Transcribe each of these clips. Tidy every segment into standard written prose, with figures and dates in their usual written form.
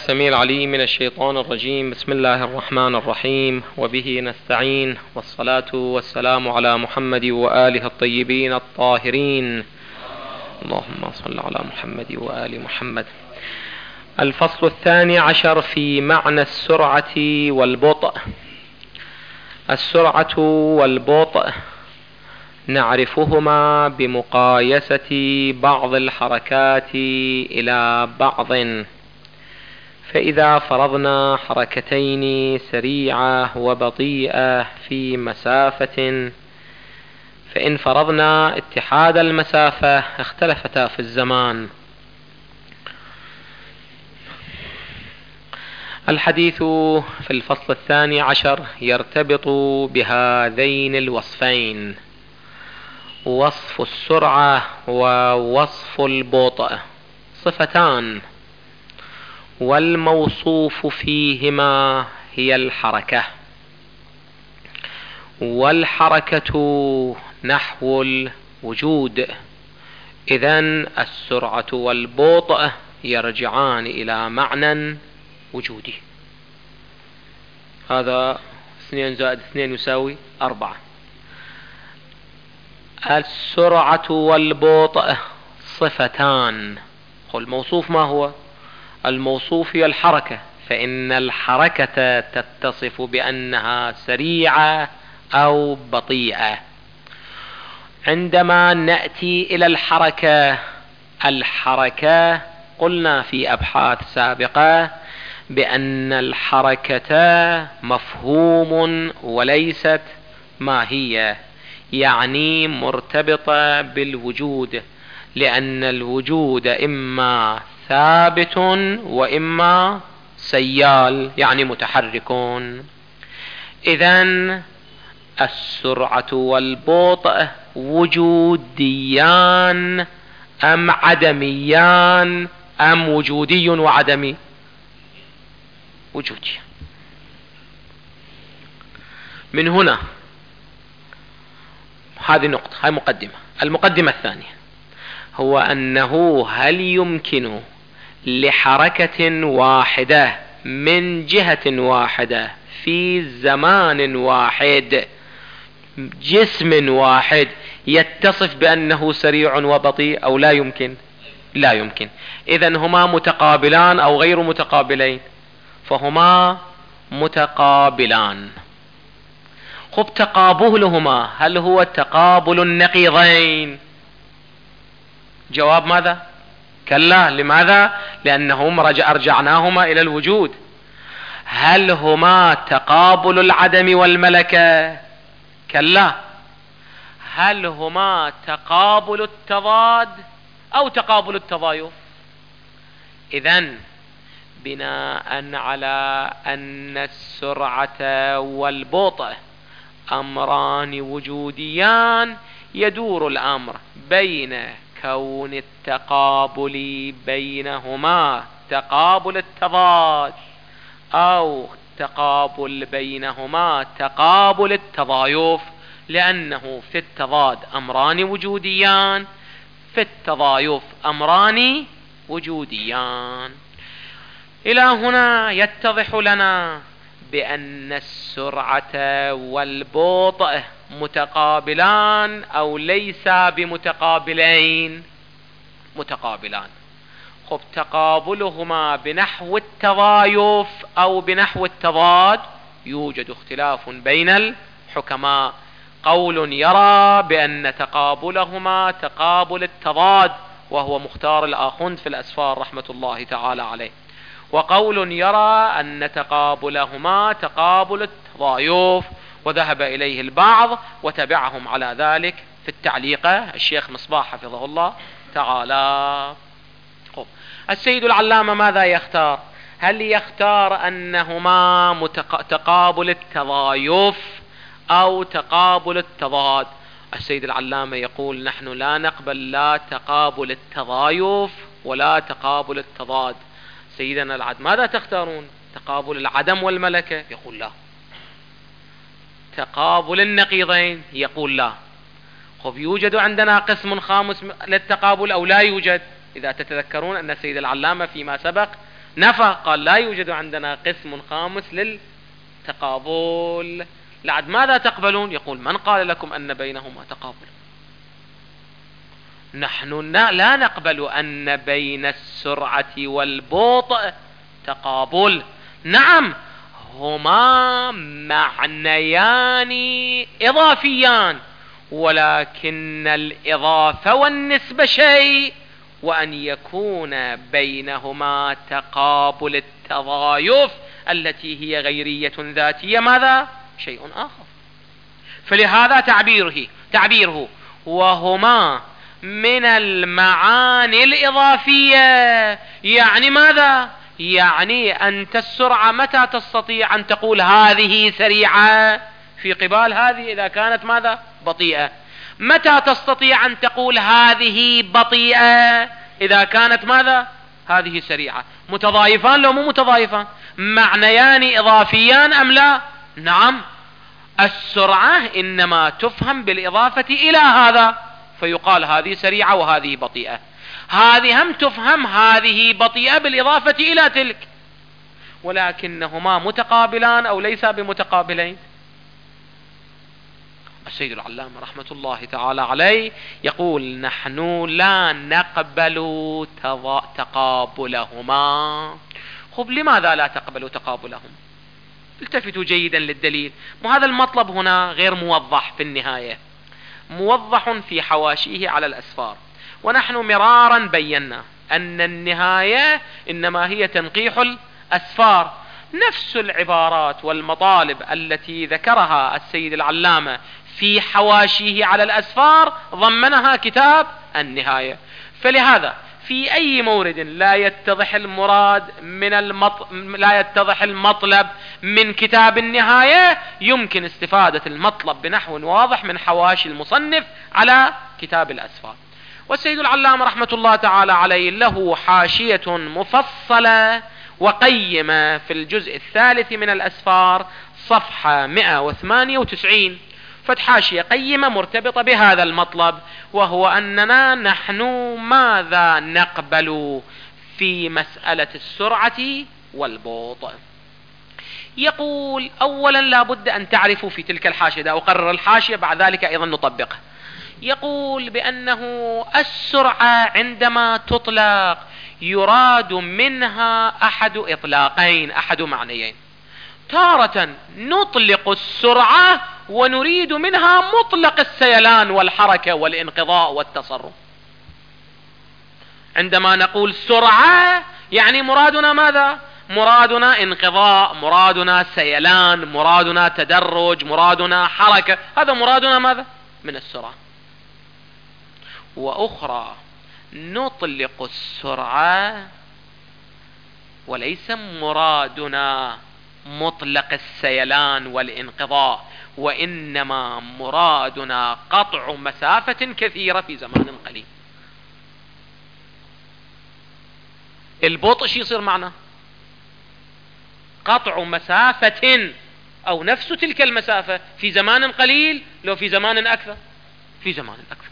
السميع العليم من الشيطان الرجيم. بسم الله الرحمن الرحيم، وبه نستعين، والصلاة والسلام على محمد وآله الطيبين الطاهرين. اللهم صل على محمد وآل محمد. الفصل 12 في معنى السرعة والبطء. السرعة والبطء نعرفهما بمقايسة بعض الحركات إلى بعض. فإذا فرضنا حركتين سريعة وبطيئة في مسافة، فإن فرضنا اتحاد المسافة اختلفتا في الزمان. الحديث في الفصل 12 يرتبط بهذين الوصفين: وصف السرعة ووصف البطء، صفتان، والموصوف فيهما هي الحركة، والحركة نحو الوجود. إذن السرعة والبطء يرجعان إلى معنى وجودي. هذا 2 زائد 2 يساوي 4. السرعة والبطء صفتان. الموصوف ما هو؟ الموصوف هي الحركة، فإن الحركة تتصف بأنها سريعة أو بطيئة. عندما نأتي إلى الحركة قلنا في أبحاث سابقة بأن الحركة مفهوم وليست ماهية، يعني مرتبطة بالوجود، لأن الوجود إما ثابت وإما سيال، يعني متحركون. إذن السرعة والبطء وجوديان أم عدميان أم وجودي وعدمي؟ وجودي. من هنا هذه نقطة، هاي مقدمة. المقدمة الثانية هو أنه هل يمكن لحركة واحدة من جهة واحدة في زمان واحد، جسم واحد، يتصف بأنه سريع وبطيء أو لا يمكن؟ لا يمكن. إذن هما متقابلان أو غير متقابلين؟ فهما متقابلان. تقابلهما هل هو تقابل النقيضين؟ جواب ماذا؟ كلا. لماذا؟ لأنهم أرجعناهما إلى الوجود. هل هما تقابل العدم والملكة؟ كلا. هل هما تقابل التضاد أو تقابل التضايف؟ إذن بناء على أن السرعة والبطء أمران وجوديان، يدور الأمر بين كون التقابل بينهما تقابل التضاد أو تقابل بينهما تقابل التضايف، لأنه في التضاد أمران وجوديان، في التضايف أمران وجوديان. إلى هنا يتضح لنا بأن السرعة والبطء متقابلان أو ليس بمتقابلين؟ متقابلان. تقابلهما بنحو التضايف أو بنحو التضاد يوجد اختلاف بين الحكماء. قول يرى بأن تقابلهما تقابل التضاد، وهو مختار الآخوند في الأسفار رحمة الله تعالى عليه، وقول يرى أن تقابلهما تقابل التضايف، وذهب إليه البعض وتبعهم على ذلك في التعليقة الشيخ مصباح حفظه الله تعالى. السيد العلامة ماذا يختار؟ هل يختار أنهما تقابل التضايف أو تقابل التضاد؟ السيد العلامة يقول: نحن لا نقبل لا تقابل التضايف ولا تقابل التضاد. سيدنا العد ماذا تختارون؟ تقابل العدم والملكة؟ يقول لا. تقابل النقيضين؟ يقول لا. يوجد عندنا قسم خامس للتقابل أو لا يوجد؟ إذا تتذكرون أن السيد العلامة فيما سبق نفى، قال لا يوجد عندنا قسم خامس للتقابل. لعد ماذا تقبلون؟ يقول من قال لكم أن بينهما تقابل؟ نحن لا نقبل أن بين السرعة والبطء تقابل. نعم هما معنيان إضافيان، ولكن الإضافة والنسبة شيء، وأن يكون بينهما تقابل التضايف التي هي غيرية ذاتية ماذا؟ شيء آخر. فلهذا تعبيره وهما من المعاني الإضافية، يعني ماذا؟ يعني أنت السرعة متى تستطيع أن تقول هذه سريعة؟ في قبال هذه إذا كانت ماذا؟ بطيئة. متى تستطيع أن تقول هذه بطيئة؟ إذا كانت ماذا؟ هذه سريعة. متضايفان لو مو متضايفان؟ معنيان إضافيان أم لا؟ نعم. السرعة إنما تفهم بالإضافة إلى هذا، فيقال هذه سريعة وهذه بطيئة. هذه هم تفهم هذه بطيئة بالإضافة إلى تلك، ولكنهما متقابلان أو ليس بمتقابلين. السيد العلامة رحمة الله تعالى عليه يقول نحن لا نقبل تقابلهما. خب لماذا لا تقبل تقابلهم؟ التفتوا جيدا للدليل، وهذا المطلب هنا غير موضح في النهاية، موضح في حواشيه على الأسفار. ونحن مرارا بينا أن النهاية إنما هي تنقيح الأسفار. نفس العبارات والمطالب التي ذكرها السيد العلامة في حواشيه على الأسفار ضمنها كتاب النهاية. فلهذا في أي مورد لا يتضح المطلب من كتاب النهاية يمكن استفادة المطلب بنحو واضح من حواشي المصنف على كتاب الأسفار. والسيد العلامة رحمة الله تعالى عليه له حاشية مفصلة وقيمة في الجزء الثالث من الأسفار صفحة 198، فتحاشية قيمة مرتبطة بهذا المطلب، وهو أننا نحن ماذا نقبل في مسألة السرعة والبطء. يقول أولا لا بد أن تعرفوا في تلك الحاشية، أقرر الحاشية بعد ذلك أيضا نطبقها. يقول بأنه السرعة عندما تطلق يراد منها أحد إطلاقين، أحد معنيين. تارة نطلق السرعة ونريد منها مطلق السيلان والحركة والانقضاء والتصرف. عندما نقول سرعة يعني مرادنا ماذا؟ مرادنا انقضاء، مرادنا سيلان، مرادنا تدرج، مرادنا حركة، هذا مرادنا ماذا؟ من السرعة. وأخرى نطلق السرعة وليس مرادنا مطلق السيلان والانقضاء، وإنما مرادنا قطع مسافة كثيرة في زمان قليل. البطء شي يصير معنا؟ قطع مسافة أو نفس تلك المسافة في زمان قليل، لو في زمان أكثر، في زمان أكثر.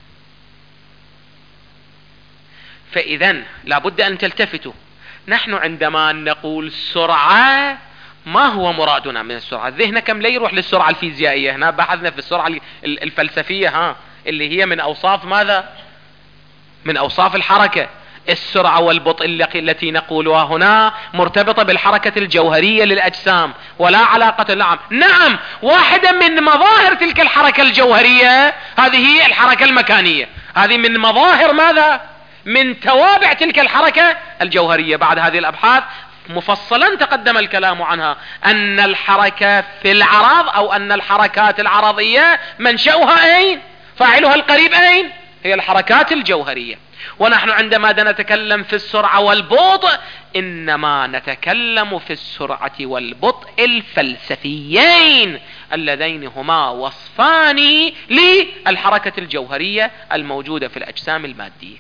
فإذن لابد أن تلتفتوا، نحن عندما نقول سرعة ما هو مرادنا من السرعة؟ ذهنكم لا يروح للسرعة الفيزيائية، هنا بحثنا في السرعة الفلسفية اللي هي من أوصاف ماذا؟ من أوصاف الحركة. السرعة والبطء التي نقولها هنا مرتبطة بالحركة الجوهرية للأجسام ولا علاقة. نعم واحدة من مظاهر تلك الحركة الجوهرية هذه هي الحركة المكانية، هذه من مظاهر ماذا؟ من توابع تلك الحركة الجوهرية. بعد هذه الأبحاث مفصلا تقدم الكلام عنها، أن الحركة في العرض أو أن الحركات العرضية منشأها أين؟ فاعلها القريب أين؟ هي الحركات الجوهرية. ونحن عندما نتكلم في السرعة والبطء إنما نتكلم في السرعة والبطء الفلسفيين اللذين هما وصفان للحركة الجوهرية الموجودة في الأجسام المادية.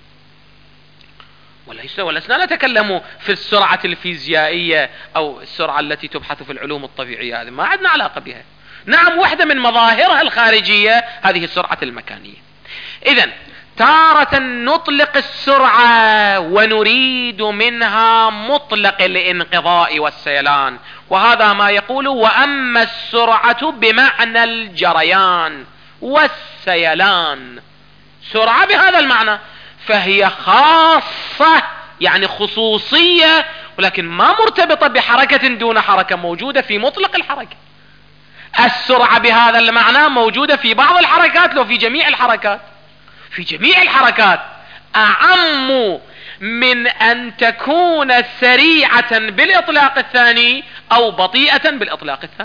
ولسنا نتكلم في السرعة الفيزيائية أو السرعة التي تبحث في العلوم الطبيعية، هذه ما عندنا علاقة بها. نعم واحدة من مظاهرها الخارجية هذه السرعة المكانية. إذن تارة نطلق السرعة ونريد منها مطلق الانقضاء والسيلان، وهذا ما يقول وأما السرعة بمعنى الجريان والسيلان، سرعة بهذا المعنى، فهي خاصة يعني خصوصية، ولكن ما مرتبطة بحركة دون حركة، موجودة في مطلق الحركة. السرعة بهذا المعنى موجودة في بعض الحركات، لو في جميع الحركات، في جميع الحركات أعم من أن تكون سريعة بالإطلاق الثاني أو بطيئة بالإطلاق الثاني.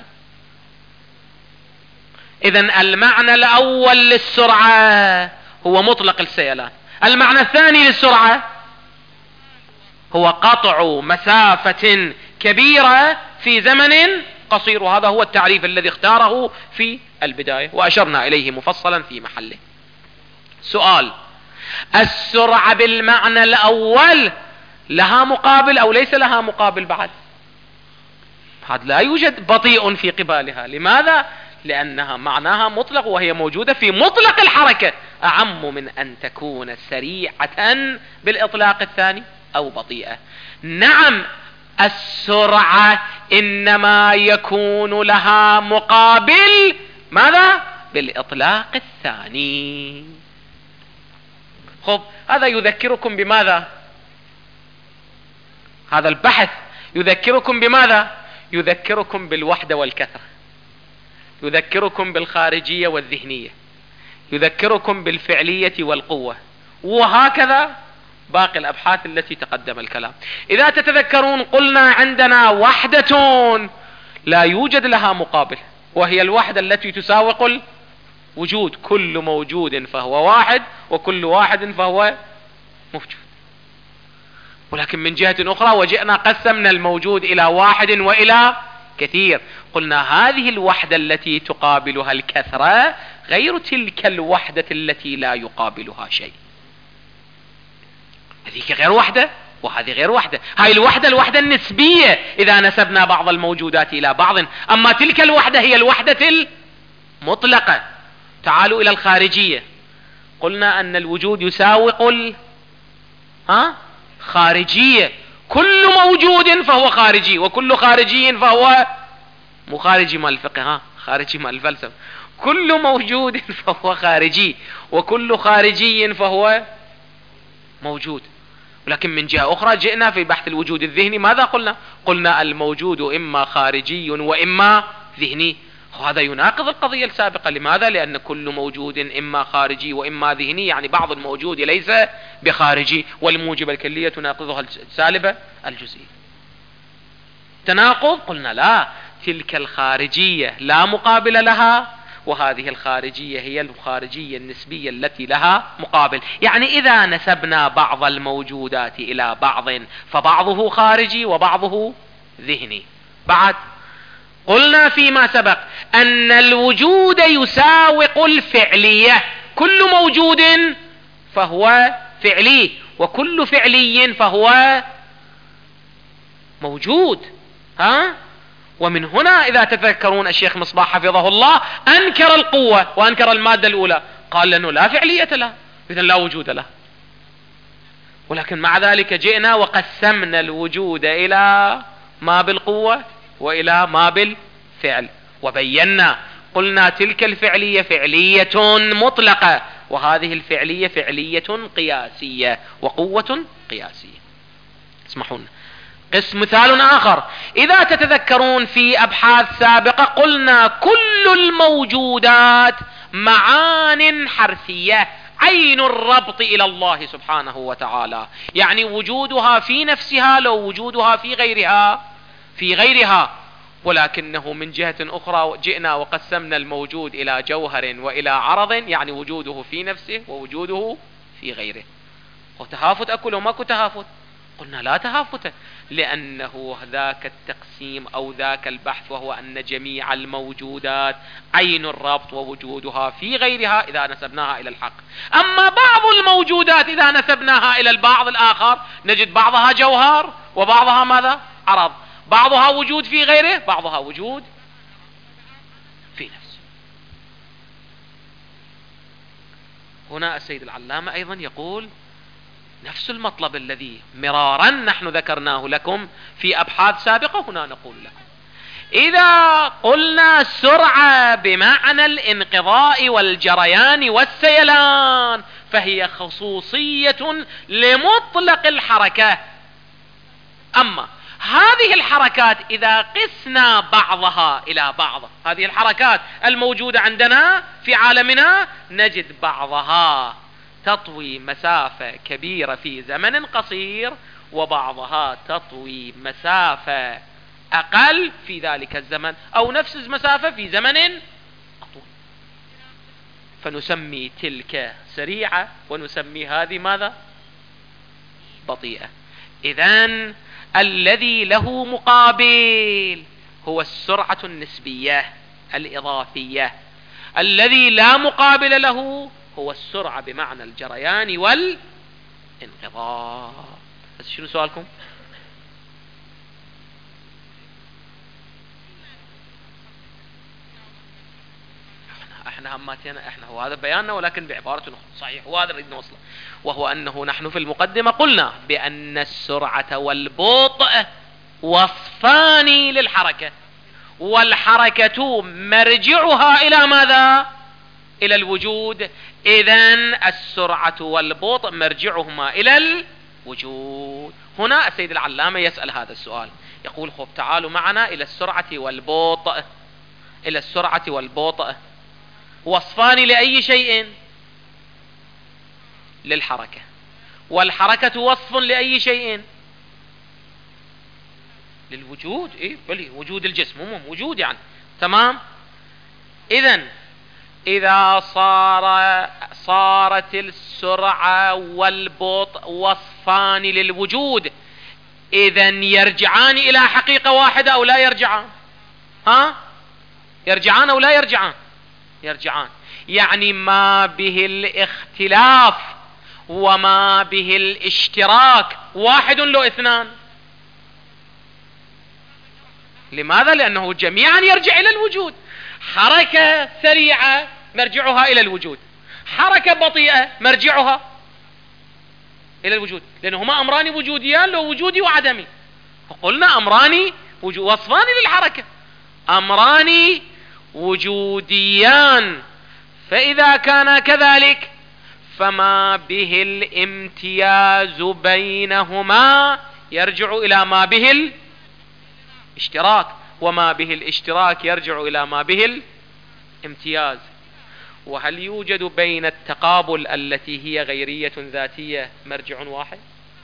إذن المعنى الأول للسرعة هو مطلق السيلان، المعنى الثاني للسرعة هو قطع مسافة كبيرة في زمن قصير، وهذا هو التعريف الذي اختاره في البداية وأشرنا إليه مفصلا في محله. سؤال: السرعة بالمعنى الأول لها مقابل أو ليس لها مقابل بعد؟ هذا لا يوجد بطيء في قبالها. لماذا؟ لأنها معناها مطلق، وهي موجودة في مطلق الحركة، أعم من أن تكون سريعة بالإطلاق الثاني أو بطيئة. نعم، السرعة إنما يكون لها مقابل ماذا؟ بالإطلاق الثاني. خب، هذا يذكركم بماذا؟ هذا البحث يذكركم بماذا؟ يذكركم بالوحدة والكثرة، يذكركم بالخارجية والذهنية، يذكركم بالفعلية والقوة، وهكذا باقي الأبحاث التي تقدم الكلام. إذا تتذكرون قلنا عندنا وحدة لا يوجد لها مقابل، وهي الوحدة التي تساوق الوجود، كل موجود فهو واحد وكل واحد فهو موجود. ولكن من جهة أخرى وجئنا قسمنا الموجود إلى واحد وإلى كثير، قلنا هذه الوحدة التي تقابلها الكثرة غير تلك الوحدة التي لا يقابلها شيء. هذيك غير وحدة وهذه غير وحدة. هاي الوحدة النسبية إذا نسبنا بعض الموجودات إلى بعض، أما تلك الوحدة هي الوحدة المطلقة. تعالوا إلى الخارجية، قلنا أن الوجود يساوق خارجية، كل موجود فهو خارجي، وكل خارجي فهو مو خارجي مال الفقه، خارجي مال الفلسفة. كل موجود فهو خارجي، وكل خارجي فهو موجود. ولكن من جهة أخرى جئنا في بحث الوجود الذهني، ماذا قلنا؟ قلنا الموجود إما خارجي وإما ذهني. وهذا يناقض القضية السابقة. لماذا؟ لأن كل موجود إما خارجي وإما ذهني، يعني بعض الموجود ليس بخارجي، والموجب الكلية تناقضها السالبة الجزئية. تناقض؟ قلنا لا، تلك الخارجية لا مقابل لها، وهذه الخارجية هي الخارجية النسبية التي لها مقابل. يعني إذا نسبنا بعض الموجودات إلى بعض فبعضه خارجي وبعضه ذهني. بعد قلنا فيما سبق أن الوجود يساوق الفعلية، كل موجود فهو فعلي، وكل فعلي فهو موجود. ومن هنا إذا تذكرون الشيخ مصباح حفظه الله أنكر القوة وأنكر المادة الأولى، قال لأنه لا فعلية له، إذن لا وجود له. ولكن مع ذلك جئنا وقسمنا الوجود إلى ما بالقوة وإلى ما بالفعل، وبينا قلنا تلك الفعلية فعلية مطلقة، وهذه الفعلية فعلية قياسية وقوة قياسية. اسمحوا لنا مثال آخر. إذا تتذكرون في أبحاث سابقة قلنا كل الموجودات معان حرفية، عين الربط إلى الله سبحانه وتعالى، يعني وجودها في نفسها لو وجودها في غيرها. ولكنه من جهة أخرى جئنا وقسمنا الموجود إلى جوهر وإلى عرض، يعني وجوده في نفسه ووجوده في غيره. وتهافت أكل وماكو تهافت؟ قلنا لا تهافت، لأنه ذاك التقسيم أو ذاك البحث، وهو أن جميع الموجودات عين الربط ووجودها في غيرها إذا نسبناها إلى الحق. أما بعض الموجودات إذا نسبناها إلى البعض الآخر نجد بعضها جوهر وبعضها ماذا؟ عرض، بعضها وجود في غيره، بعضها وجود في نفسه. هنا السيد العلامة أيضا يقول نفس المطلب الذي مرارا نحن ذكرناه لكم في أبحاث سابقة، هنا نقول لكم إذا قلنا سرعة بمعنى الانقضاء والجريان والسيلان فهي خصوصية لمطلق الحركة. أما هذه الحركات إذا قسنا بعضها إلى بعض، هذه الحركات الموجودة عندنا في عالمنا نجد بعضها تطوي مسافة كبيرة في زمن قصير، وبعضها تطوي مسافة أقل في ذلك الزمن، أو نفس المسافة في زمن أطول، فنسمي تلك سريعة ونسمي هذه ماذا؟ بطيئة. إذن الذي له مقابل هو السرعة النسبية الإضافية، الذي لا مقابل له هو السرعة بمعنى الجريان والانقضاء. بس شنو سؤالكم؟ احنا هماتنا احنا هو هذا بياننا، ولكن بعبارة أخرى. صحيح، هو هذا نريد نوصله، وهو أنه نحن في المقدمة قلنا بأن السرعة والبطء وصفان للحركة، والحركة مرجعها إلى ماذا؟ إلى الوجود. إذن السرعة والبطء مرجعهما إلى الوجود. هنا السيد العلامة يسأل هذا السؤال، يقول خب تعالوا معنا إلى السرعة والبطء. إلى السرعة والبطء وصفان لأي شيء؟ للحركة. والحركة وصف لأي شيء؟ للوجود. إيه بلي وجود الجسم، مو وجود يعني. تمام. إذن إذا صارت السرعة والبطء وصفان للوجود، إذن يرجعان إلى حقيقة واحدة أو لا يرجعان؟ يرجعان أو لا يرجعان؟ يرجعان. يعني ما به الاختلاف وما به الاشتراك واحد لو اثنان. لماذا؟ لأنه جميعا يرجع إلى الوجود. حركة سريعة مرجعها إلى الوجود، حركة بطيئة مرجعها إلى الوجود، لأنهما أمران وجوديان، لو وجودي وعدمي. فقلنا أمران وصفان للحركة، أمران وجوديان. فإذا كان كذلك فما به الامتياز بينهما يرجع إلى ما به الاشتراك، وما به الاشتراك يرجع إلى ما به الامتياز. وهل يوجد بين التقابل التي هي غيرية ذاتية مرجع واحد؟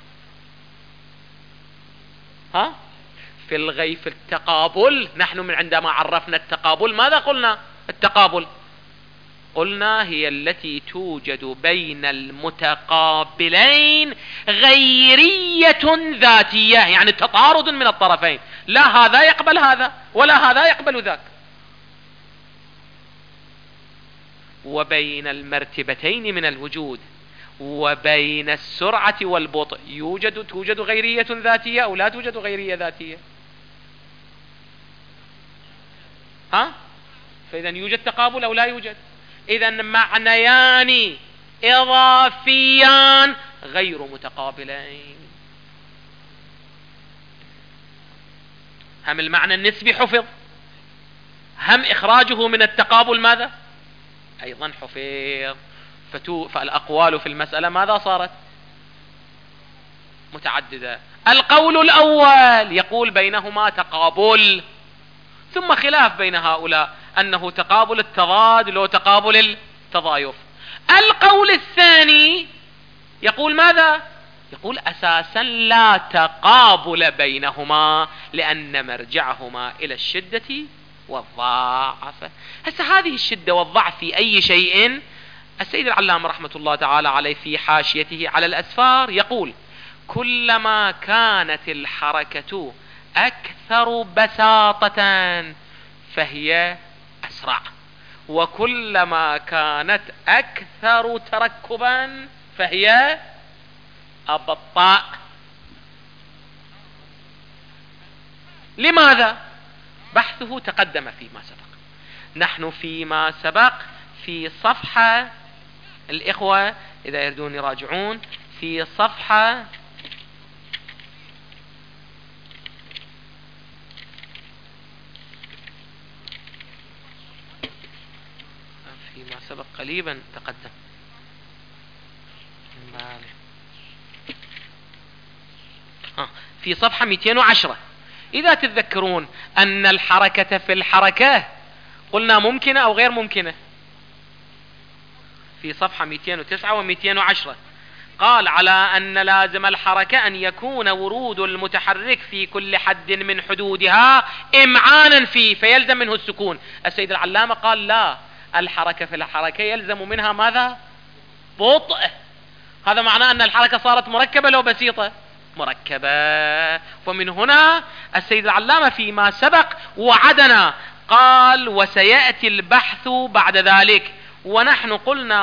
في التقابل نحن من عندما عرفنا التقابل ماذا قلنا؟ التقابل قلنا هي التي توجد بين المتقابلين غيرية ذاتية، يعني تطارد من الطرفين، لا هذا يقبل هذا ولا هذا يقبل ذاك. وبين المرتبتين من الوجود وبين السرعة والبطء توجد غيرية ذاتية أو لا توجد غيرية ذاتية؟ فإذا يوجد تقابل أو لا يوجد؟ إذا معنيان إضافيان غير متقابلين. هم المعنى النسبي حفظ، هم إخراجه من التقابل ماذا؟ أيضا حفظ. فالأقوال في المسألة ماذا صارت؟ متعددة. القول الأول يقول بينهما تقابل، ثم خلاف بين هؤلاء أنه تقابل التضاد لو تقابل التضايف. القول الثاني يقول ماذا؟ يقول أساسا لا تقابل بينهما لأن مرجعهما إلى الشدة والضعف. هسه هذه الشدة والضعف في أي شيء؟ السيد العلامة رحمة الله تعالى عليه في حاشيته على الأسفار يقول كلما كانت الحركة أكثر بساطة فهي أسرع، وكلما كانت أكثر تركبا فهي أبطأ. لماذا؟ بحثه تقدم فيما سبق. نحن فيما سبق في صفحة الإخوة إذا يريدون يراجعون في صفحة فيما سبق قريبا تقدم في صفحة 210 إذا تتذكرون أن الحركة في الحركة قلنا ممكنة أو غير ممكنة. في صفحة 209 و 210 قال على أن لازم الحركة أن يكون ورود المتحرك في كل حد من حدودها إمعانا فيه فيلزم منه السكون. السيد العلامة قال لا، الحركة في الحركة يلزم منها ماذا؟ بطء. هذا معناه أن الحركة صارت مركبة لو بسيطة؟ مركبة. ومن هنا السيد العلامة فيما سبق وعدنا قال وسيأتي البحث بعد ذلك، ونحن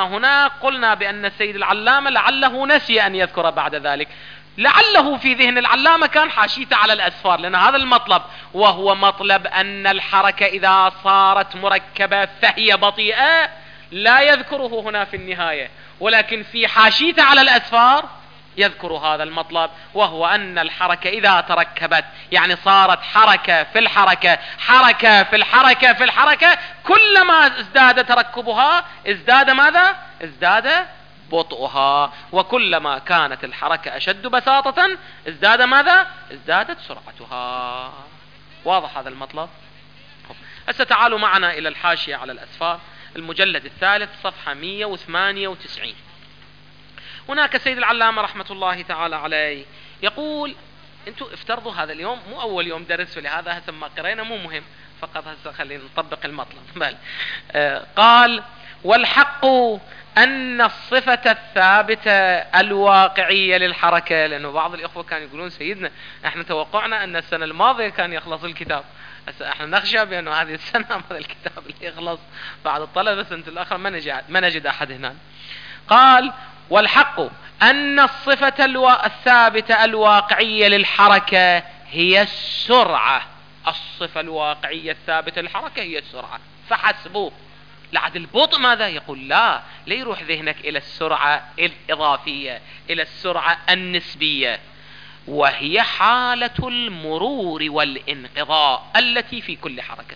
قلنا بأن السيد العلامة لعله نسي أن يذكر بعد ذلك، لعله في ذهن العلامة كان حاشيته على الأسفار، لأن هذا المطلب وهو مطلب أن الحركة إذا صارت مركبة فهي بطيئة لا يذكره هنا في النهاية، ولكن في حاشيته على الأسفار يذكر هذا المطلب، وهو أن الحركة إذا تركبت يعني صارت حركة في الحركة حركة في الحركة في الحركة، كلما ازداد تركبها ازداد ماذا؟ ازداد بطئها، وكلما كانت الحركة أشد بساطة ازداد ماذا؟ ازدادت سرعتها. واضح هذا المطلب؟ هسه تعالوا معنا إلى الحاشية على الأسفار، المجلد الثالث صفحة 198. هناك سيد العلامة رحمة الله تعالى عليه يقول انتوا افترضوا هذا اليوم مو اول يوم درس، ولهذا هسه ما قرينا مو مهم، فقط هسه خلينا نطبق المطلب. بل قال والحق ان الصفة الثابتة الواقعية للحركة، لانه بعض الاخوة كانوا يقولون سيدنا احنا توقعنا ان السنة الماضية كان يخلص الكتاب، احنا نخشى بانه هذه السنة هذا الكتاب اللي يخلص بعد الطلبة سنة الاخر ما نجد احد هنا. قال والحق أن الصفة الثابتة الواقعية للحركة هي السرعة. الصفة الواقعية الثابتة للحركة هي السرعة فحسبوا. لعد البطء ماذا؟ يقول لا يروح ذهنك إلى السرعة الإضافية، إلى السرعة النسبية، وهي حالة المرور والانقضاء التي في كل حركة.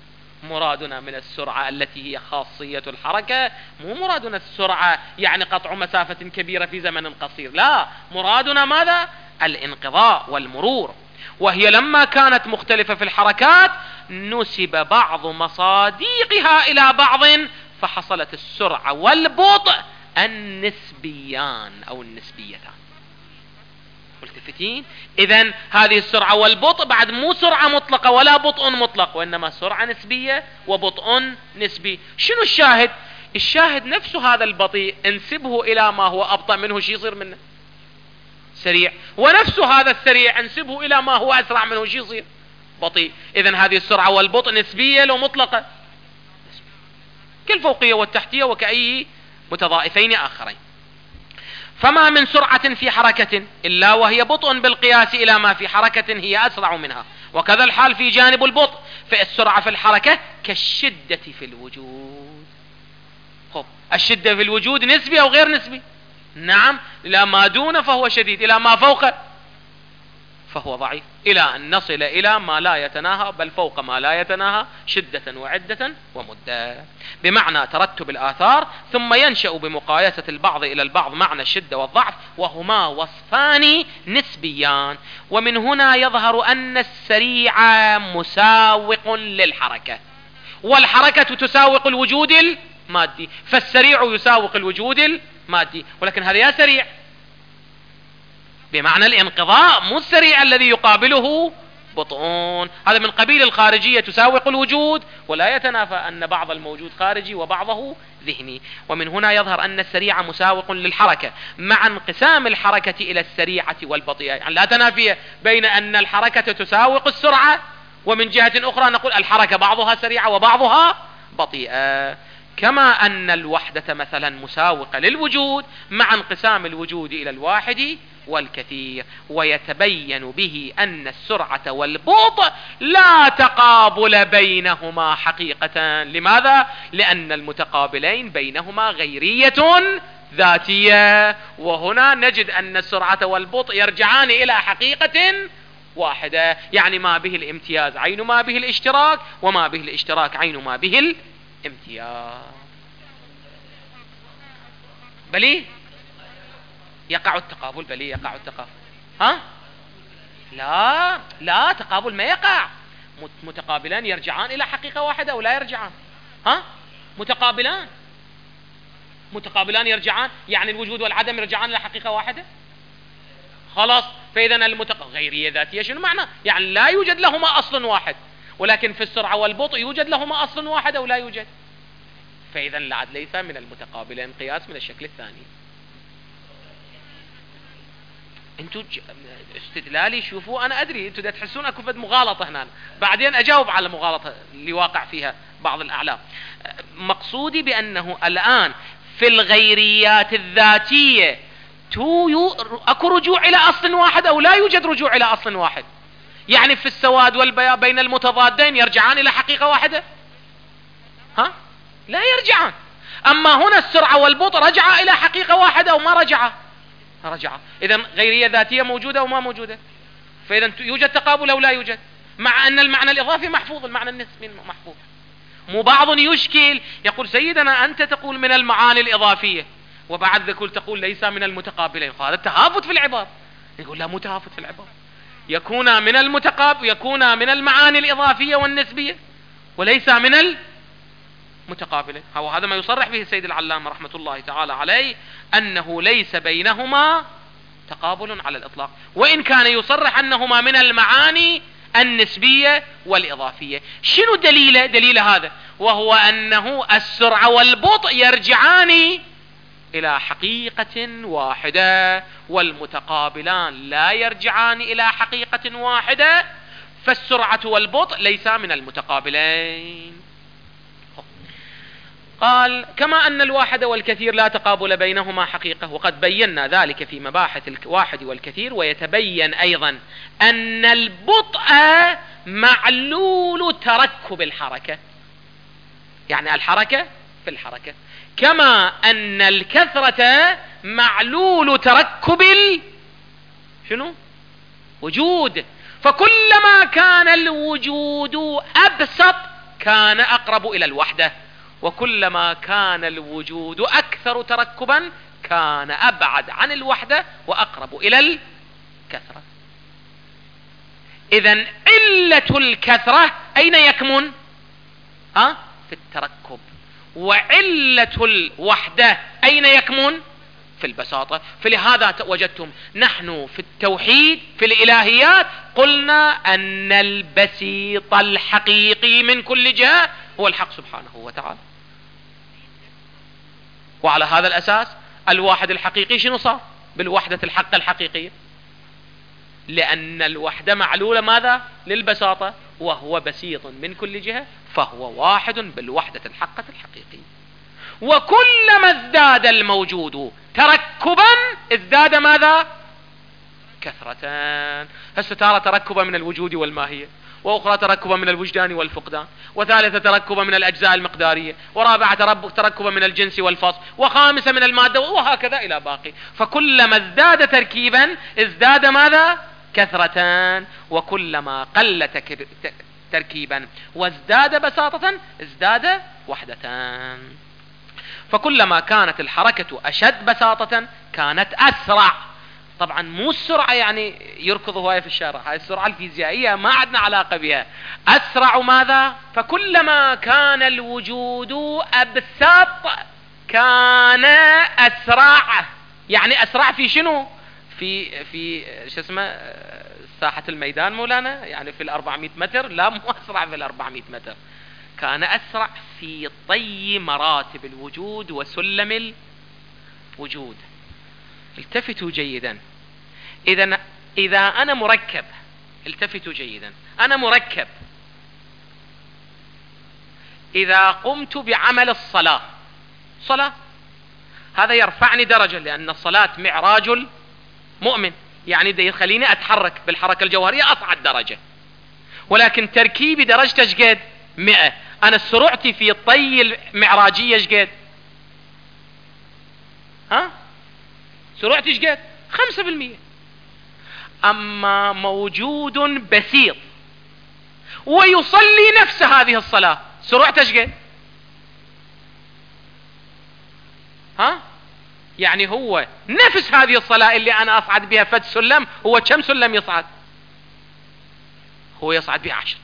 مرادنا من السرعة التي هي خاصية الحركة مو مرادنا السرعة يعني قطع مسافة كبيرة في زمن قصير، لا، مرادنا ماذا؟ الانقضاء والمرور. وهي لما كانت مختلفة في الحركات نسب بعض مصاديقها إلى بعض فحصلت السرعة والبطء النسبيان أو النسبيتان. ملتفتين؟ إذن هذه السرعة والبطء بعد مو سرعة مطلقة ولا بطء مطلق، وإنما سرعة نسبية وبطء نسبي. شنو الشاهد؟ الشاهد نفسه هذا البطيء انسبه إلى ما هو أبطأ منه شي يصير منه؟ سريع. ونفسه هذا السريع انسبه إلى ما هو أسرع منه شي يصير؟ بطيء. إذن هذه السرعة والبطء نسبية لو مطلقة؟ كالفوقية والتحتية وكأي متضائفين آخرين. فما من سرعة في حركة إلا وهي بطء بالقياس إلى ما في حركة هي أسرع منها، وكذا الحال في جانب البطء، فالسرعة في الحركة كالشدة في الوجود. الشدة في الوجود نسبي أو غير نسبي؟ نعم، إلى ما دون فهو شديد، إلى ما فوق فهو ضعيف، إلى أن نصل إلى ما لا يتناهى بل فوق ما لا يتناهى شدة وعدة ومدة، بمعنى ترتب الآثار، ثم ينشأ بمقايسة البعض إلى البعض معنى الشدة والضعف، وهما وصفان نسبيان. ومن هنا يظهر أن السريع مساوق للحركة، والحركة تساوق الوجود المادي، فالسريع يساوق الوجود المادي. ولكن هذا يا سريع بمعنى الانقضاء، مو السريع الذي يقابله بطئون، هذا من قبيل الخارجية تساوق الوجود، ولا يتنافى أن بعض الموجود خارجي وبعضه ذهني. ومن هنا يظهر أن السريع مساوق للحركة مع انقسام الحركة إلى السريعة والبطيئة، يعني لا تنافي بين أن الحركة تساوق السرعة ومن جهة أخرى نقول الحركة بعضها سريعة وبعضها بطيئة. كما أن الوحدة مثلا مساوقة للوجود مع انقسام الوجود إلى الواحد والكثير، ويتبين به أن السرعة والبطء لا تقابل بينهما حقيقة. لماذا؟ لأن المتقابلين بينهما غيرية ذاتية، وهنا نجد أن السرعة والبطء يرجعان إلى حقيقة واحدة، يعني ما به الامتياز عين ما به الاشتراك، وما به الاشتراك عين ما به الامتياز. بلي يقع التقابل، بلي يقع التقابل. ها؟ لا تقابل ما يقع. متقابلان يرجعان إلى حقيقة واحدة أو لا يرجعان؟ ها؟ متقابلان يرجعان، يعني الوجود والعدم يرجعان إلى حقيقة واحدة. خلاص، فإذا غيرية ذاتية شنو معنى؟ يعني لا يوجد لهما أصل واحد، ولكن في السرعة والبطء يوجد لهما أصل واحد أو لا يوجد. فإذا العد ليس من المتقابلين قياس من الشكل الثاني. انتوا استدلالي شوفوا، انا ادري انتوا تحسون اكو فد مغالطه هنا، بعدين اجاوب على المغالطه اللي واقع فيها بعض الاعلام. مقصودي بانه الان في الغيريات الذاتيه اكو رجوع الى اصل واحد او لا يوجد رجوع الى اصل واحد؟ يعني في السواد والبياض بين المتضادين يرجعان الى حقيقه واحده؟ ها؟ لا يرجعان. اما هنا السرعه والبطء رجعا الى حقيقه واحده او ما رجعا؟ إذا غيرية ذاتية موجودة وما موجودة، فإذا يوجد تقابل أو لا يوجد، مع أن المعنى الإضافي محفوظ، المعنى النسبي محفوظ. مو بعض يشكل يقول سيدنا أنت تقول من المعاني الإضافية وبعد ذلك تقول ليس من المتقابلين، هذا التهافت في العبارة. يقول لا، مو تهافت في العبارة، يكون من المتقابل، يكون من المعاني الإضافية والنسبية وليس من متقابلين. وهذا ما يصرح به السيد العلامة رحمة الله تعالى عليه، أنه ليس بينهما تقابل على الإطلاق، وإن كان يصرح أنهما من المعاني النسبية والإضافية. شنو دليل هذا؟ وهو أنه السرعة والبطء يرجعان إلى حقيقة واحدة، والمتقابلان لا يرجعان إلى حقيقة واحدة، فالسرعة والبطء ليس من المتقابلين. قال كما أن الواحد والكثير لا تقابل بينهما حقيقة، وقد بينا ذلك في مباحث الواحد والكثير. ويتبين أيضا أن البطء معلول تركب الحركة، يعني الحركة في الحركة، كما أن الكثرة معلول تركب شنو؟ وجود. فكلما كان الوجود أبسط كان أقرب إلى الوحدة، وكلما كان الوجود أكثر تركبا كان أبعد عن الوحدة وأقرب إلى الكثرة. إذن علة الكثرة أين يكمن؟ في التركب. وعلة الوحدة أين يكمن؟ في البساطة. فلهذا وجدتم نحن في التوحيد في الإلهيات قلنا أن البسيط الحقيقي من كل جهة هو الحق سبحانه وتعالى. وعلى هذا الأساس الواحد الحقيقي شنو صار بالوحدة الحق الحقيقية؟ لأن الوحدة معلولة ماذا؟ للبساطة، وهو بسيط من كل جهة، فهو واحد بالوحدة الحقة الحقيقية. وكلما ازداد الموجود تركبا ازداد ماذا؟ كثرتان. هسه ترى تركبا من الوجود والماهية، وأخرى تركبا من الوجدان والفقدان، وثالثة تركبا من الأجزاء المقدارية، ورابعة تركبا من الجنس والفصل، وخامسة من المادة، وهكذا إلى باقي. فكلما ازداد تركيبا ازداد ماذا؟ كثرتان. وكلما قل تركيبا وازداد بساطة ازداد وحدتان. فكلما كانت الحركة أشد بساطة كانت أسرع. طبعا مو السرعة يعني يركض هواية في الشارع، هاي السرعة الفيزيائية ما عندنا علاقة بها. أسرع ماذا؟ فكلما كان الوجود أبسط كان أسرع. يعني أسرع في شنو؟ في شو اسمه ساحة الميدان مولانا، يعني في 400 متر. لا، مو أسرع في 400 متر، كان أسرع في طي مراتب الوجود وسلم الوجود. التفتوا جيدا. إذا أنا مركب، التفتوا جيدا، أنا مركب، إذا قمت بعمل الصلاة، هذا يرفعني درجة، لأن الصلاة معراج مؤمن، يعني ده يخليني اتحرك بالحركة الجوهرية اصعد درجة، ولكن تركيبي درجته ايش قد؟ 100. انا سرعتي في الطي المعراجية ايش قد؟ ها؟ سرعتي ايش قد؟ 5%. اما موجود بسيط ويصلي نفس هذه الصلاة، سرعته ايش قد؟ ها؟ يعني هو نفس هذه الصلاة اللي انا اصعد بها فد سلم، هو كم سلم يصعد؟ هو يصعد بها 10.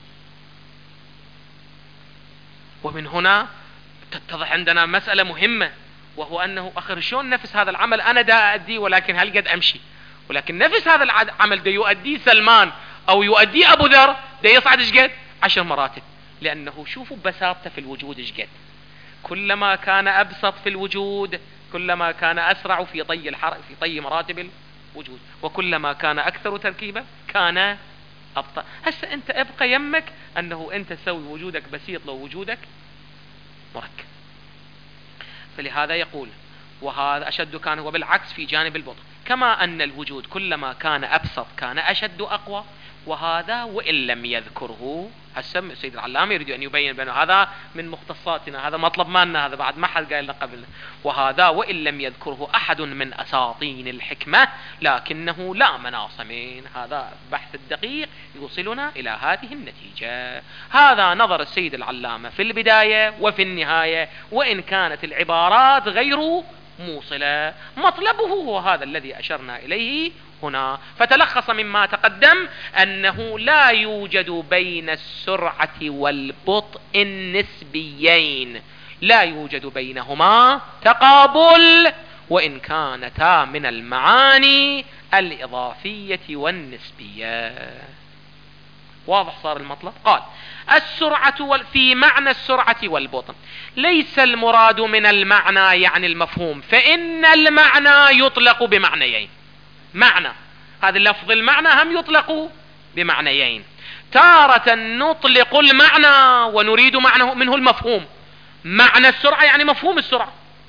ومن هنا تتضح عندنا مسألة مهمة، وهو انه اخر شلون نفس هذا العمل انا دا اديه، ولكن هل قد امشي؟ ولكن نفس هذا العمل دا يؤديه سلمان او يؤديه ابو ذر، دا يصعد ايش قد؟ 10 مراتب. لانه شوفوا بساطته في الوجود ايش قد. كلما كان ابسط في الوجود كلما كان اسرع في طي في طي مراتب الوجود، وكلما كان اكثر تركيبا كان ابطأ. هسه انت ابقى يمك انه انت تسوي وجودك بسيط لو وجودك مركب. فلهذا يقول وهذا اشد كان هو بالعكس في جانب البطء، كما ان الوجود كلما كان ابسط كان اشد اقوى، وهذا وان لم يذكره. هسه السيد العلامة يريد ان يبين بانه هذا من مختصاتنا، هذا مطلب مالنا، هذا بعد ما حد قال لنا قبل. وهذا وان لم يذكره احد من اساطين الحكمة لكنه لا مناص من هذا البحث الدقيق يوصلنا الى هذه النتيجة. هذا نظر السيد العلامة في البداية وفي النهاية، وان كانت العبارات غير موصلة. مطلبه هو هذا الذي أشرنا إليه هنا. فتلخص مما تقدم أنه لا يوجد بين السرعة والبطء النسبيين، لا يوجد بينهما تقابل، وإن كانتا من المعاني الإضافية والنسبية. واضح صار المطلب؟ قال السرعة في معنى السرعة والبطء ليس المراد من المعنى يعني المفهوم، فإن المعنى يطلق بمعنيين. معنى هذا اللفظ المعنى هم يطلق بمعنيين، تارة نطلق المعنى ونريد معنى منه المفهوم، معنى السرعة يعني مفهوم السرعة،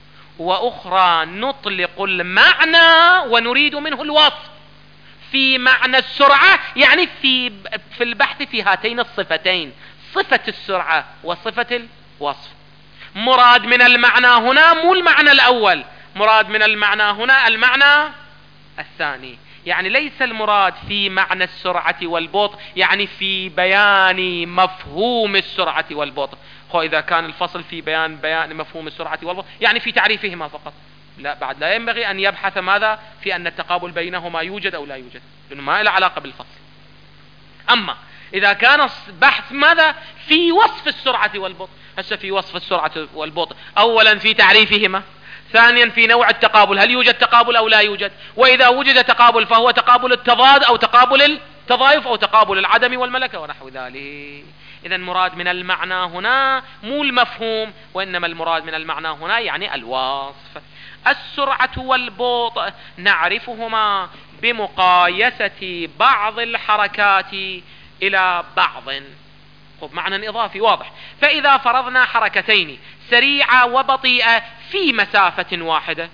وأخرى نطلق المعنى ونريد منه الوصف. في معنى السرعة يعني في البحث في هاتين الصفتين، صفة السرعة وصفة الوصف. مراد من المعنى هنا مو المعنى الأول، مراد من المعنى هنا المعنى الثاني. يعني ليس المراد في معنى السرعة والبطء يعني في بيان مفهوم السرعة والبطء. إذا كان الفصل في بيان مفهوم السرعة والبطء يعني في تعريفهما فقط، لا بعد لا ينبغي أن يبحث ماذا في أن التقابل بينهما يوجد أو لا يوجد، لأنه ما له علاقة بالفصل. أما إذا كان بحث ماذا في وصف السرعة والبطء، هسه في وصف السرعة والبطء أولا في تعريفهما، ثانيا في نوع التقابل، هل يوجد تقابل أو لا يوجد، وإذا وجد تقابل فهو تقابل التضاد أو تقابل التضايف أو تقابل العدم والملكة ونحو ذلك. إذا المراد من المعنى هنا مو المفهوم، وإنما المراد من المعنى هنا يعني الوصف. السرعة والبطء نعرفهما بمقايسة بعض الحركات إلى بعض، معنى إضافي واضح. فإذا فرضنا حركتين سريعة وبطيئة في مسافة واحدة،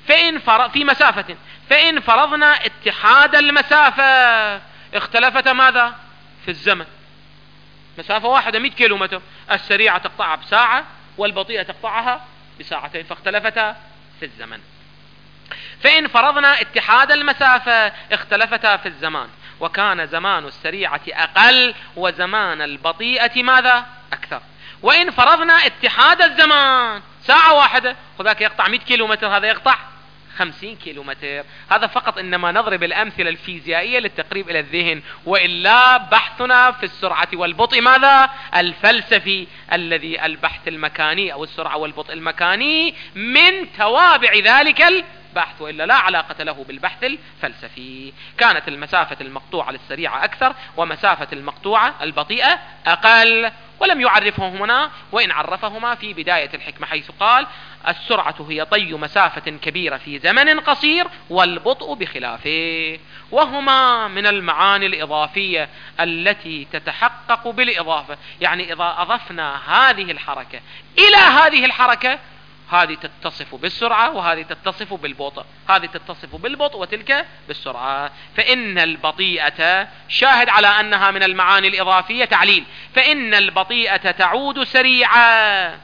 فإن فرضنا اتحاد المسافة اختلفت ماذا في الزمن. مسافة واحدة 100 كيلومتر، السريعة تقطعها بساعة والبطيئة تقطعها بساعتين، فاختلفتا في الزمن. فإن فرضنا اتحاد المسافة اختلفتا في الزمان، وكان زمان السريعة أقل وزمان البطيئة ماذا أكثر. وإن فرضنا اتحاد الزمان ساعة واحدة، وذاك يقطع 100 كيلومتر هذا يقطع 50 كيلومتر. هذا فقط إنما نضرب الأمثلة الفيزيائية للتقريب إلى الذهن، وإلا بحثنا في السرعة والبطء ماذا الفلسفي، الذي البحث المكاني أو السرعة والبطء المكاني من توابع ذلك البحث، وإلا لا علاقة له بالبحث الفلسفي. كانت المسافة المقطوعة للسريعة أكثر ومسافة المقطوعة البطيئة أقل، ولم يعرفهم هنا، وإن عرفهما في بداية الحكمة حيث قال السرعة هي طي مسافة كبيرة في زمن قصير والبطء بخلافه، وهما من المعاني الإضافية التي تتحقق بالإضافة. يعني إذا أضفنا هذه الحركة إلى هذه الحركة هذه تتصف بالسرعة وهذه تتصف بالبطء، هذه تتصف بالبطء وتلك بالسرعة. فإن البطيئة شاهد على أنها من المعاني الإضافية تعليل، فإن البطيئة تعود سريعة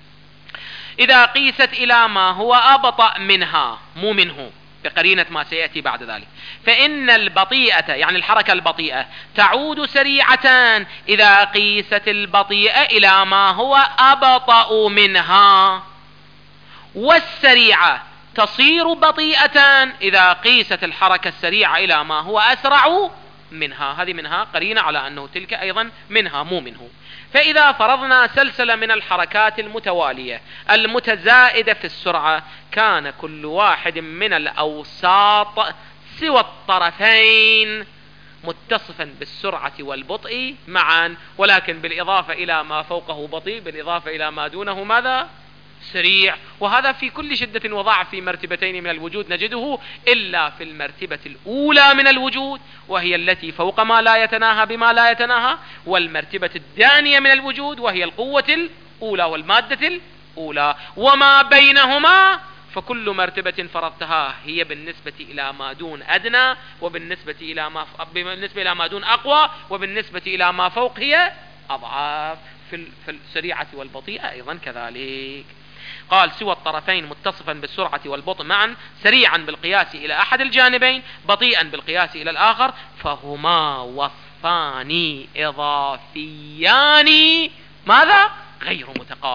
إذا قيست إلى ما هو أبطأ منها، مو منه، بقرينة ما سيأتي بعد ذلك. فإن البطيئة يعني الحركة البطيئة تعود سريعة إذا قيست البطيئة إلى ما هو أبطأ منها، والسريعة تصير بطيئة إذا قيست الحركة السريعة إلى ما هو أسرع منها. هذه منها قرينة على أنه تلك أيضا منها مو منه. فإذا فرضنا سلسلة من الحركات المتوالية المتزائدة في السرعة، كان كل واحد من الأوساط سوى الطرفين متصفا بالسرعة والبطء معا، ولكن بالإضافة إلى ما فوقه بطيء، بالإضافة إلى ما دونه ماذا؟ سريع. وهذا في كل شدة وضعف في مرتبتين من الوجود نجده، إلا في المرتبة الأولى من الوجود وهي التي فوق ما لا يتناهى بما لا يتناهى، والمرتبة الثانية من الوجود وهي القوة الأولى والمادة الأولى، وما بينهما فكل مرتبة فرضتها هي بالنسبة إلى ما دون أدنى، وبالنسبة إلى ما دون أقوى، وبالنسبة إلى ما فوق هي أضعاف. في السريعة والبطيئة أيضا كذلك. قال سوى الطرفين متصفا بالسرعة والبطء معا، سريعا بالقياس إلى أحد الجانبين، بطيئا بالقياس إلى الآخر، فهما وصفان إضافيان ماذا؟ غير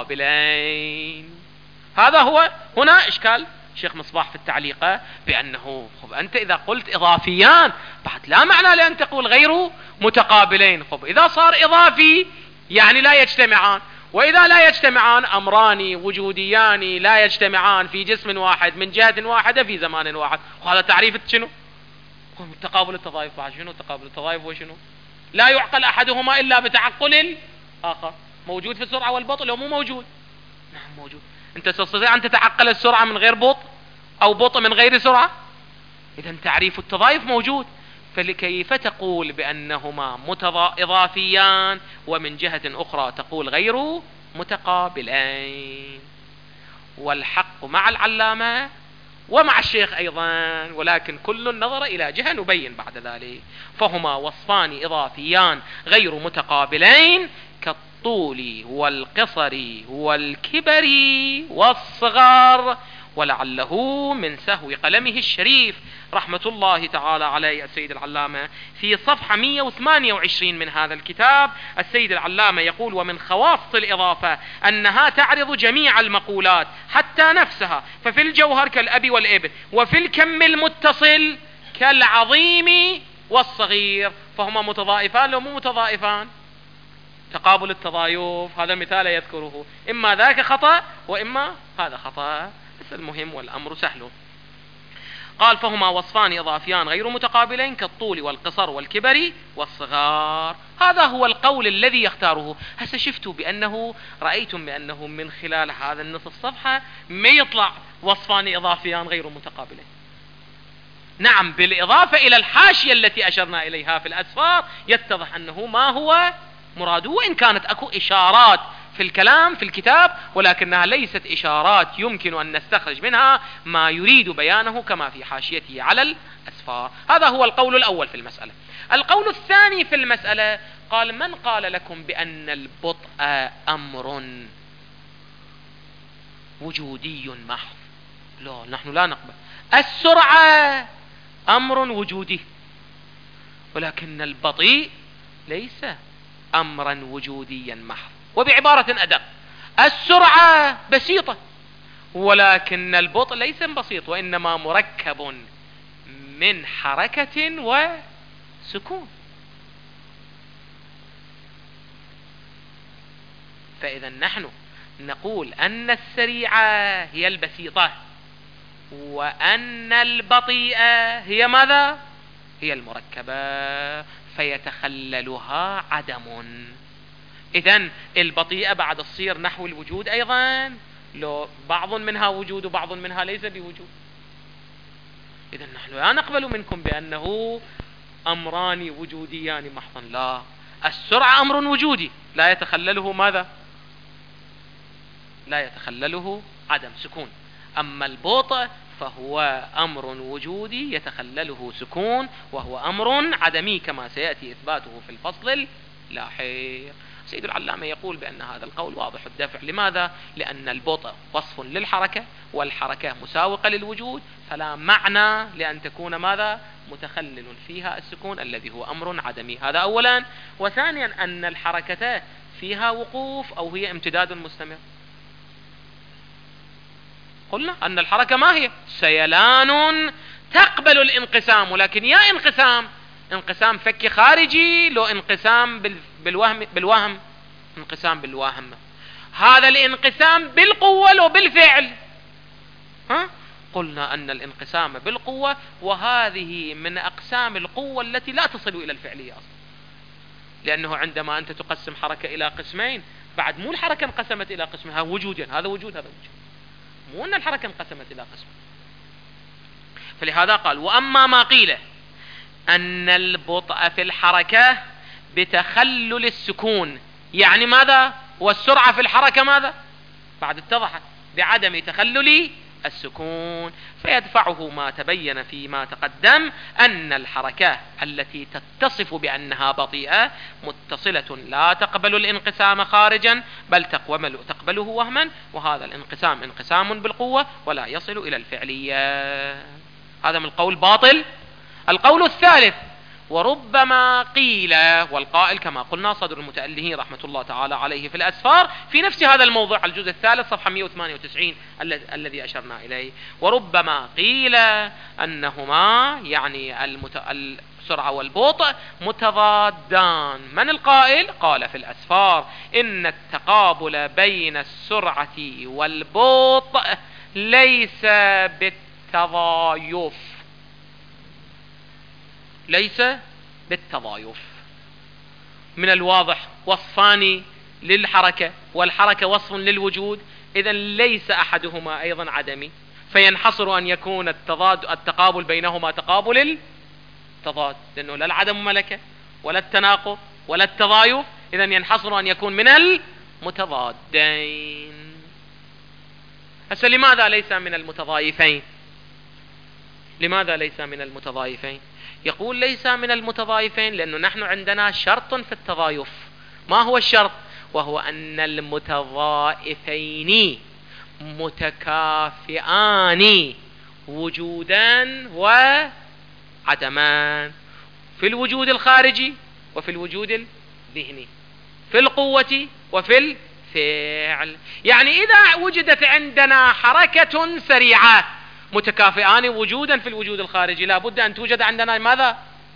متقابلين. هذا هو هنا إشكال شيخ مصباح في التعليقة، بأنه أنت إذا قلت إضافيان بعد لا معنى لأن تقول غير متقابلين. إذا صار إضافي يعني لا يجتمعان، وإذا لا يجتمعان أمران وجوديان لا يجتمعان في جسم واحد من جهة واحدة في زمان واحد. وهذا تعريف شنو؟ تقابل التضايف. بعد شنو تقابل التضايف وشنو؟ لا يعقل أحدهما إلا بتعقل الآخر. موجود في السرعة والبطء لو مو موجود؟ نعم موجود. أنت تستطيع أن تتعقل السرعة من غير بطء أو بطء من غير سرعة؟ إذا تعريف التضايف موجود. فكيف تقول بأنهما إضافيان ومن جهة أخرى تقول غير متقابلين؟ والحق مع العلامة ومع الشيخ أيضا، ولكن كل نظر إلى جهة نبين بعد ذلك. فهما وصفان إضافيان غير متقابلين كالطول والقصر والكبر والصغر. ولعله من سهو قلمه الشريف رحمة الله تعالى عليه السيد العلامة في صفحة 128 من هذا الكتاب، السيد العلامة يقول: ومن خواص الإضافة أنها تعرض جميع المقولات حتى نفسها، ففي الجوهر كالأب والابن، وفي الكم المتصل كالعظيم والصغير. فهما متضائفان لو مو متضائفان؟ تقابل التضايف هذا مثال يذكره، إما ذاك خطأ وإما هذا خطأ، بس المهم والأمر سهل. قال: فهما وصفان إضافيان غير متقابلين كالطول والقصر والكبر والصغار. هذا هو القول الذي يختاره. هسه شفتوا بأنه رأيتم بأنه من خلال هذا النصف الصفحة ما يطلع وصفان إضافيان غير متقابلين. نعم، بالإضافة إلى الحاشية التي أشرنا إليها في الأسفار يتضح أنه ما هو مراده، وإن كانت أكو إشارات في الكلام في الكتاب، ولكنها ليست إشارات يمكن أن نستخرج منها ما يريد بيانه كما في حاشيته على الأسفار. هذا هو القول الأول في المسألة. القول الثاني في المسألة قال: من قال لكم بأن البطء أمر وجودي محض؟ لا، نحن لا نقبل. السرعة أمر وجودي، ولكن البطيء ليس أمرا وجوديا محض. وبعبارة أدق: السرعة بسيطة، ولكن البطء ليس بسيط، وإنما مركب من حركة وسكون. فإذا نحن نقول أن السريعة هي البسيطة، وأن البطيئة هي ماذا؟ هي المركبة، فيتخللها عدم. إذن البطيئة بعد تصير نحو الوجود أيضا، لو بعض منها وجود وبعض منها ليس بوجود. إذن نحن لا نقبل منكم بأنه أمران وجوديان محضا، لا، السرعة أمر وجودي لا يتخلله ماذا؟ لا يتخلله عدم سكون. أما البطء فهو أمر وجودي يتخلله سكون، وهو أمر عدمي كما سيأتي إثباته في الفصل اللاحق. سيد العلامة يقول بأن هذا القول واضح الدفع. لماذا؟ لأن البطء وصف للحركة، والحركة مساوقة للوجود، فلا معنى لأن تكون ماذا؟ متخلل فيها السكون الذي هو أمر عدمي. هذا أولا. وثانيا أن الحركة فيها وقوف أو هي امتداد مستمر. قلنا أن الحركة ما هي؟ سيلان تقبل الانقسام، ولكن يا انقسام فكي خارجي، لو انقسام بالوهم انقسام بالوهم. هذا الانقسام بالقوة لو بالفعل. قلنا أن الانقسام بالقوة، وهذه من أقسام القوة التي لا تصل إلى الفعلية أصلا، لأنه عندما أنت تقسم حركة إلى قسمين، بعد مو الحركة انقسمت إلى قسمين، هذا وجودين، هذا وجود هذا وجود، مو أن الحركة انقسمت إلى قسم. فلهذا قال: وأما ما قيل أن البطء في الحركة بتخلل السكون، يعني ماذا؟ والسرعة في الحركة ماذا؟ بعد اتضحت بعدم تخلل السكون، فيدفعه ما تبين فيما تقدم أن الحركة التي تتصف بأنها بطيئة متصلة لا تقبل الانقسام خارجا، بل تقبله وهما، وهذا الانقسام انقسام بالقوة ولا يصل إلى الفعلية. هذا من القول باطل. القول الثالث: وربما قيل، والقائل كما قلنا صدر المتألهين رحمة الله تعالى عليه في الأسفار في نفس هذا الموضوع، الجزء الثالث صفحة 198 الذي أشرنا إليه. وربما قيل أنهما يعني السرعة والبطء متضادان. من القائل؟ قال في الأسفار: إن التقابل بين السرعة والبطء ليس بالتضايف، ليس بالتضايف. من الواضح وصفان للحركة، والحركة وصف للوجود، إذن ليس أحدهما أيضا عدمي، فينحصر أن يكون التقابل بينهما تقابل التضاد، لأنه لا العدم ملكة ولا التناقض ولا التضايف، إذن ينحصر أن يكون من المتضادين. هسه لماذا ليس من المتضايفين؟ لماذا ليس من المتضايفين؟ يقول ليس من المتضايفين لأنه نحن عندنا شرط في التضايف. ما هو الشرط؟ وهو أن المتضايفين متكافئان وجودان وعدمان، في الوجود الخارجي وفي الوجود الذهني، في القوة وفي الفعل. يعني إذا وجدت عندنا حركة سريعة متكافئان وجودا في الوجود الخارجي، لا بد أن توجد عندنا ماذا؟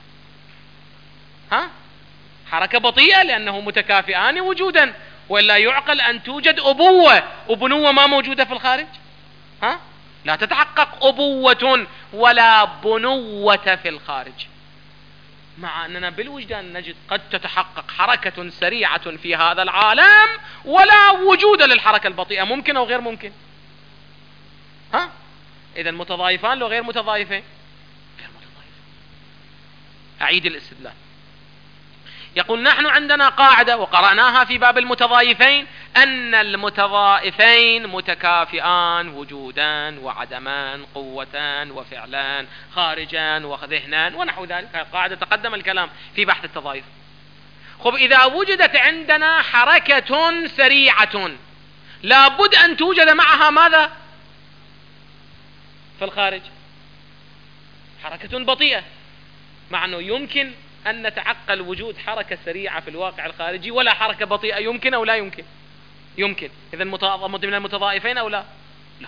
حركة بطيئة، لأنه متكافئان وجودا، وإلا يعقل أن توجد أبنوة ما موجودة في الخارج. لا تتحقق أبوة ولا بنوة في الخارج، مع أننا بالوجدان نجد قد تتحقق حركة سريعة في هذا العالم ولا وجود للحركة البطيئة. ممكن أو غير ممكن؟ إذا متضايفان لو غير متضايفين؟ غير متضايفين. أعيد الاستدلال. يقول: نحن عندنا قاعدة وقرأناها في باب المتضايفين، أن المتضايفين متكافئان وجودان وعدمان، قوتان وفعلان، خارجان وذهنان ونحو ذلك. قاعدة تقدم الكلام في بحث التضايف. خب إذا وجدت عندنا حركة سريعة لابد أن توجد معها ماذا في الخارج؟ حركة بطيئة، مع أنه يمكن أن نتعقل وجود حركة سريعة في الواقع الخارجي ولا حركة بطيئة. يمكن أو لا يمكن؟ يمكن. إذن من المتضايفين أو لا؟ لا.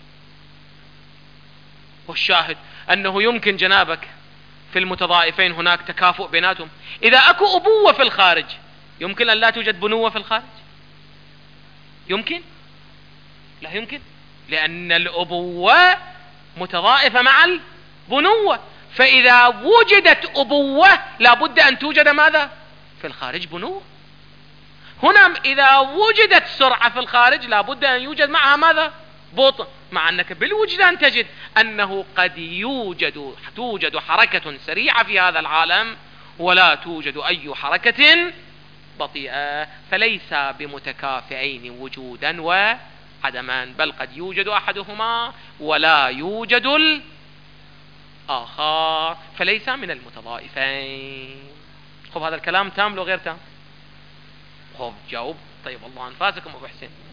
والشاهد أنه يمكن جنابك في المتضايفين هناك تكافؤ بيناتهم. إذا أكو أبوة في الخارج يمكن أن لا توجد بنوة في الخارج؟ يمكن؟ لا يمكن، لأن الأبوة متضائفة مع البنوة، فإذا وجدت أبوة لابد أن توجد ماذا في الخارج؟ بنوة. هنا إذا وجدت سرعة في الخارج لابد أن يوجد معها ماذا؟ بطء، مع أنك بالوجدان تجد أنه قد توجد حركة سريعة في هذا العالم ولا توجد أي حركة بطيئة، فليس بمتكافئين وجودا عدما، بل قد يوجد أحدهما ولا يوجد الآخر، فليس من المتضائفين. خب هذا الكلام تام لو غير تام؟ خب جاوب. طيب الله أنفاسكم أبو حسين.